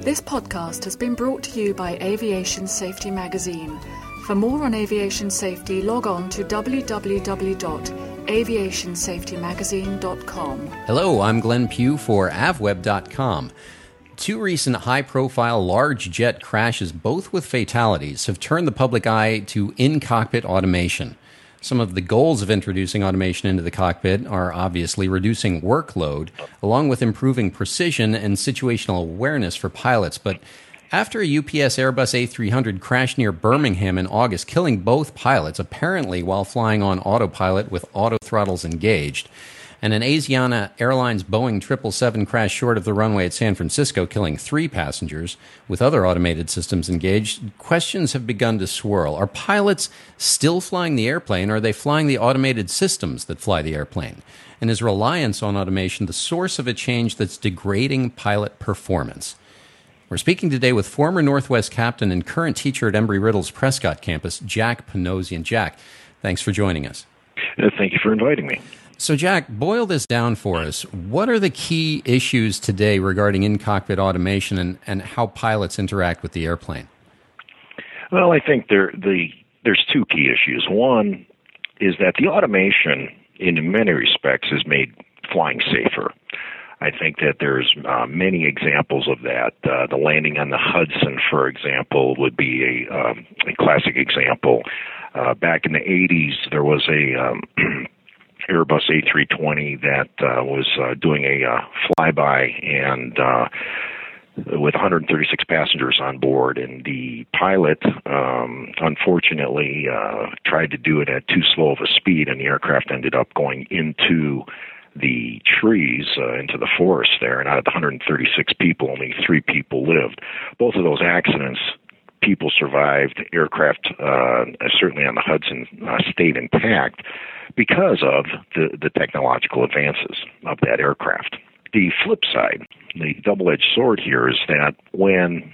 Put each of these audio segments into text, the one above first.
This podcast has been brought to you by Aviation Safety Magazine. For more on aviation safety, log on to www.aviationsafetymagazine.com. Hello, I'm Glenn Pugh for avweb.com. Two recent high-profile large jet crashes, both with fatalities, have turned the public eye to in-cockpit automation. Some of the goals of introducing automation into the cockpit are obviously reducing workload, along with improving precision and situational awareness for pilots. But after a UPS Airbus A300 crashed near Birmingham in August, killing both pilots, apparently while flying on autopilot with auto throttles engaged, and an Asiana Airlines Boeing 777 crashed short of the runway at San Francisco, killing 3 passengers, with other automated systems engaged, questions have begun to swirl. Are pilots still flying the airplane, or are they flying the automated systems that fly the airplane? And is reliance on automation the source of a change that's degrading pilot performance? We're speaking today with former Northwest captain and current teacher at Embry-Riddle's Prescott campus, Jack Panosian. Jack, thanks for joining us. Thank you for inviting me. So, Jack, boil this down for us. What are the key issues today regarding in-cockpit automation and how pilots interact with the airplane? Well, I think there's 2 key issues. One is that the automation, in many respects, has made flying safer. I think that there's many examples of that. The landing on the Hudson, for example, would be a classic example. Back in the 80s, there was a Airbus A320 that was doing a flyby and with 136 passengers on board, and the pilot unfortunately tried to do it at too slow of a speed, and the aircraft ended up going into the trees, into the forest there, and out of the 136 people, only 3 people lived. Both of those accidents, people survived. Aircraft, certainly on the Hudson, stayed intact because of the technological advances of that aircraft. The flip side, the double-edged sword here, is that when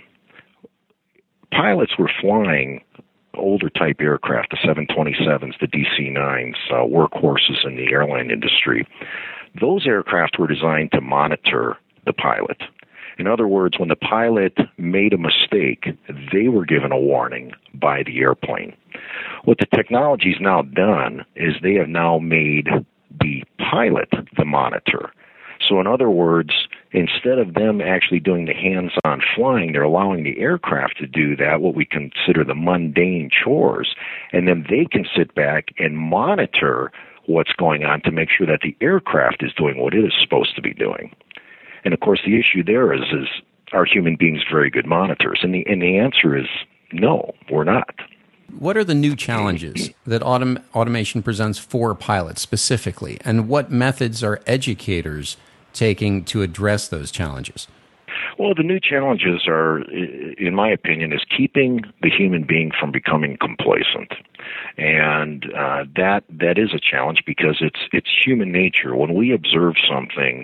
pilots were flying older type aircraft, the 727s, the DC-9s, workhorses in the airline industry, those aircraft were designed to monitor the pilot. In other words, when the pilot made a mistake, they were given a warning by the airplane. What the technology's now done is they have now made the pilot the monitor. So in other words, instead of them actually doing the hands-on flying, they're allowing the aircraft to do that, what we consider the mundane chores, and then they can sit back and monitor what's going on to make sure that the aircraft is doing what it is supposed to be doing. And of course, the issue there is are human beings very good monitors? And the answer is no, we're not. What are the new challenges that automation presents for pilots specifically, and what methods are educators taking to address those challenges? Well, the new challenges are, in my opinion, is keeping the human being from becoming complacent. And that is a challenge because it's human nature. When we observe something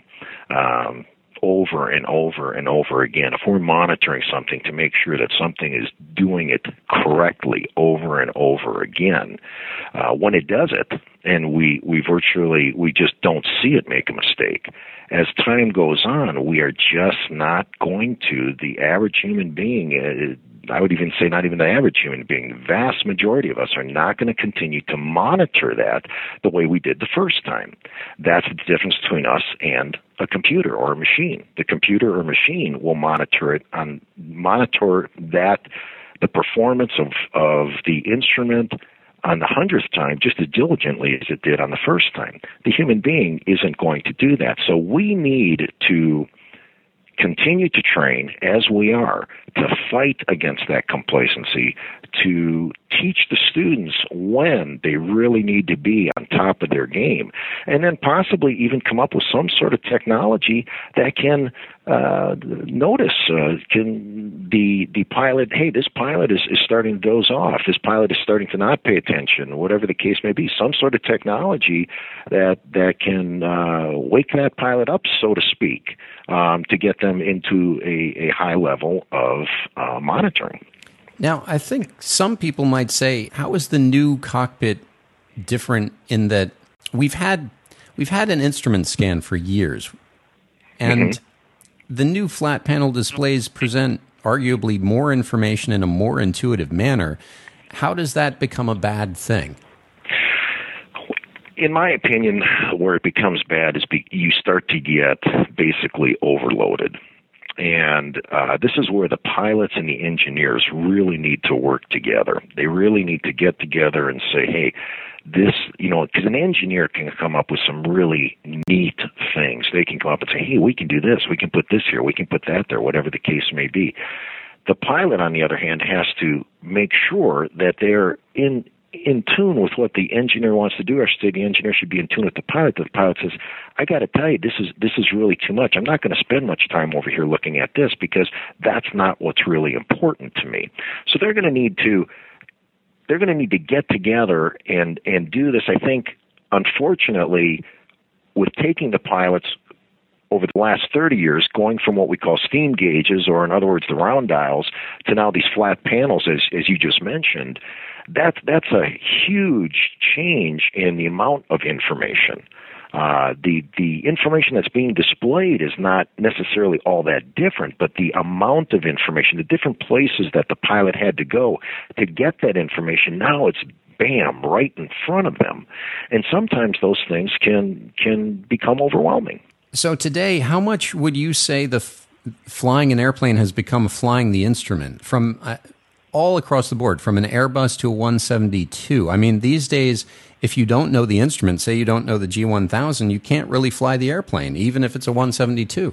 over and over and over again, if we're monitoring something to make sure that something is doing it correctly over and over again, when it does it, and we just don't see it make a mistake, as time goes on, we are just not going to. The average human being, I would even say not even the average human being, the vast majority of us are not going to continue to monitor that the way we did the first time. That's the difference between us and a computer or a machine. The computer or machine will monitor that, the performance of the instrument on the 100th time just as diligently as it did on the first time. The human being isn't going to do that. So we need to continue to train, as we are, to fight against that complacency, to teach the students when they really need to be on top of their game, and then possibly even come up with some sort of technology that can can the pilot, hey, this pilot is starting to doze off, this pilot is starting to not pay attention, whatever the case may be, some sort of technology that can wake that pilot up, so to speak, to get them into a high level of monitoring. Now, I think some people might say, how is the new cockpit different in that we've had an instrument scan for years, and the new flat panel displays present arguably more information in a more intuitive manner. How does that become a bad thing? In my opinion, where it becomes bad is you start to get basically overloaded. And this is where the pilots and the engineers really need to work together. They really need to get together and say, hey, this, because an engineer can come up with some really neat things. They can come up and say, hey, we can do this. We can put this here. We can put that there, whatever the case may be. The pilot, on the other hand, has to make sure that they're in tune with what the engineer wants to do. Or say the engineer should be in tune with the pilot. The pilot says, I got to tell you, this is really too much. I'm not going to spend much time over here looking at this because that's not what's really important to me. So they're going to need to get together and do this. I think, unfortunately, with taking the pilots over the last 30 years, going from what we call steam gauges, or in other words, the round dials, to now these flat panels, as you just mentioned, that's a huge change in the amount of information. The information that's being displayed is not necessarily all that different, but the amount of information, the different places that the pilot had to go to get that information, now it's bam, right in front of them. And sometimes those things can become overwhelming. So today, how much would you say flying an airplane has become flying the instrument from all across the board, from an Airbus to a 172? I mean, these days, if you don't know the instrument, say you don't know the G1000, you can't really fly the airplane, even if it's a 172.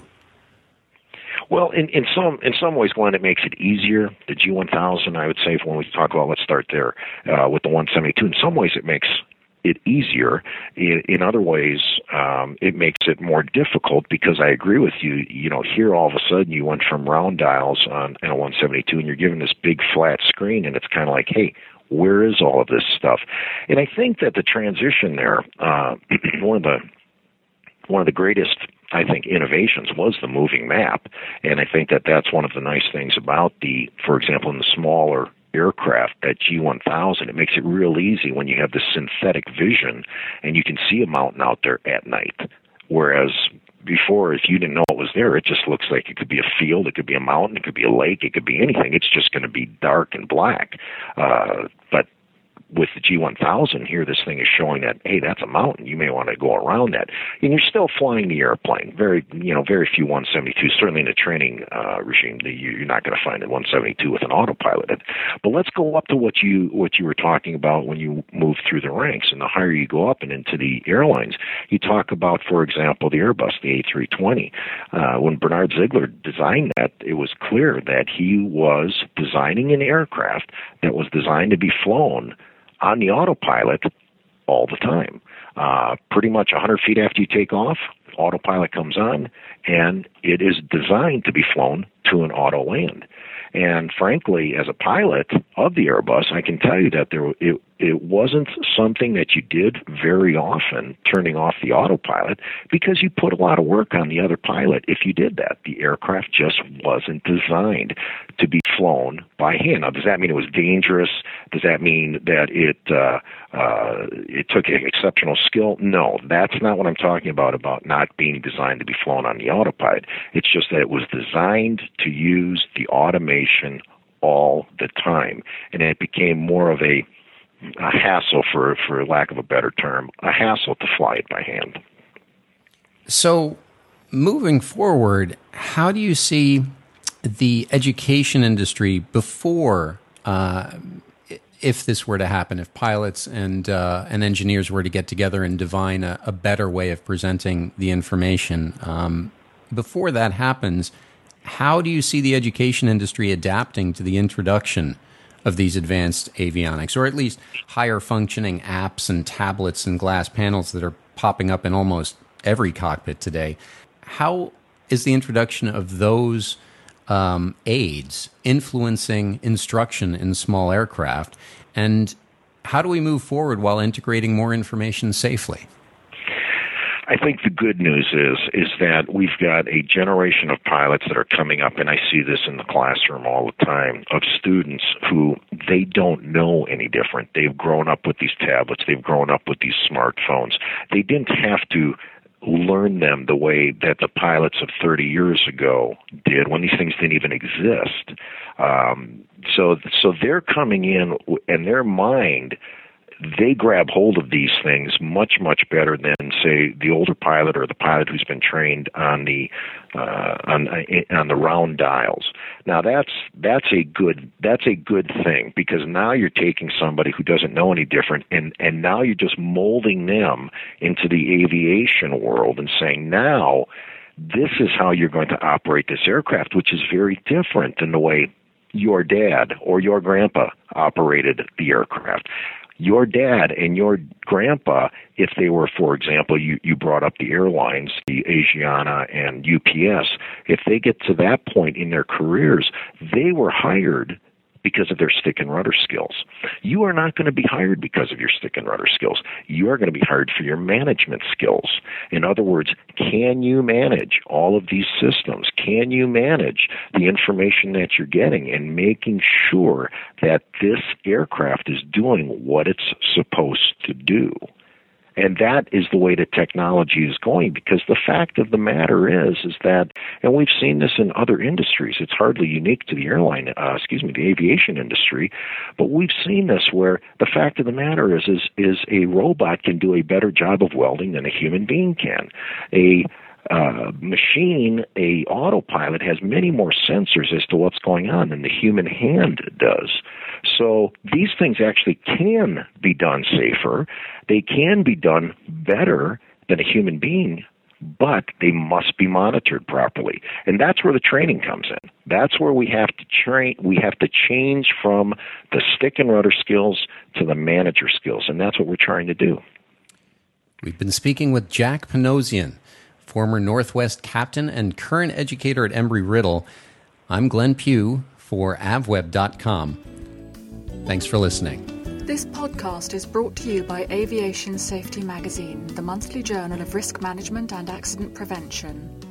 Well, in some ways, Glenn, it makes it easier. The G1000, I would say, when we talk about, let's start there with the 172. In some ways, it makes it easier. In other ways, it makes it more difficult, because I agree with you. Here all of a sudden you went from round dials on a 172, and you're given this big flat screen, and it's kind of like, hey, where is all of this stuff? And I think that the transition there, one of the greatest, I think, innovations was the moving map, and I think that that's one of the nice things about for example, in the smaller aircraft, that G1000, it makes it real easy when you have this synthetic vision and you can see a mountain out there at night. Whereas before, if you didn't know it was there, it just looks like it could be a field, it could be a mountain, it could be a lake, it could be anything. It's just going to be dark and black. But with the G1000 here, this thing is showing that, hey, that's a mountain. You may want to go around that. And you're still flying the airplane. Very few 172s, certainly in the training regime, you're not going to find a 172 with an autopilot. But let's go up to what you were talking about when you move through the ranks. And the higher you go up and into the airlines, you talk about, for example, the Airbus, the A320. When Bernard Ziegler designed that, it was clear that he was designing an aircraft that was designed to be flown on the autopilot all the time. Pretty much 100 feet after you take off, autopilot comes on, and it is designed to be flown to an auto land. And frankly, as a pilot of the Airbus, I can tell you that it wasn't something that you did very often, turning off the autopilot, because you put a lot of work on the other pilot if you did that. The aircraft just wasn't designed to be flown by hand. Now, does that mean it was dangerous? Does that mean that it took exceptional skill? No, that's not what I'm talking about not being designed to be flown on the autopilot. It's just that it was designed to use the automation all the time, and it became more of a hassle, for lack of a better term, a hassle to fly it by hand. So, moving forward, how do you see the education industry before, if this were to happen, if pilots and engineers were to get together and divine a better way of presenting the information? Before that happens, how do you see the education industry adapting to the introduction of these advanced avionics, or at least higher functioning apps and tablets and glass panels that are popping up in almost every cockpit today? How is the introduction of those aids influencing instruction in small aircraft, and how do we move forward while integrating more information safely? I think the good news is that we've got a generation of pilots that are coming up, and I see this in the classroom all the time, of students who they don't know any different. They've grown up with these tablets. They've grown up with these smartphones. They didn't have to learn them the way that the pilots of 30 years ago did, when these things didn't even exist. So they're coming in, and their mind, they grab hold of these things much, much better than, say, the older pilot or the pilot who's been trained on the round dials. Now that's a good thing, because now you're taking somebody who doesn't know any different, and now you're just molding them into the aviation world and saying, now this is how you're going to operate this aircraft, which is very different than the way your dad or your grandpa operated the aircraft. Your dad and your grandpa, if they were, for example, you brought up the airlines, the Asiana and UPS, if they get to that point in their careers, they were hired because of their stick and rudder skills. You are not going to be hired because of your stick and rudder skills. You are going to be hired for your management skills. In other words, can you manage all of these systems? Can you manage the information that you're getting and making sure that this aircraft is doing what it's supposed to do? And that is the way that technology is going, because the fact of the matter is that, and we've seen this in other industries, it's hardly unique to the the aviation industry, but we've seen this where the fact of the matter is a robot can do a better job of welding than a human being can. A machine, a autopilot, has many more sensors as to what's going on than the human hand does. So these things actually can be done safer. They can be done better than a human being, but they must be monitored properly. And that's where the training comes in. That's where we have to train. We have to change from the stick and rudder skills to the manager skills, and that's what we're trying to do. We've been speaking with Jack Panosian, former Northwest captain and current educator at Embry-Riddle. I'm Glenn Pugh for avweb.com. Thanks for listening. This podcast is brought to you by Aviation Safety Magazine, the monthly journal of risk management and accident prevention.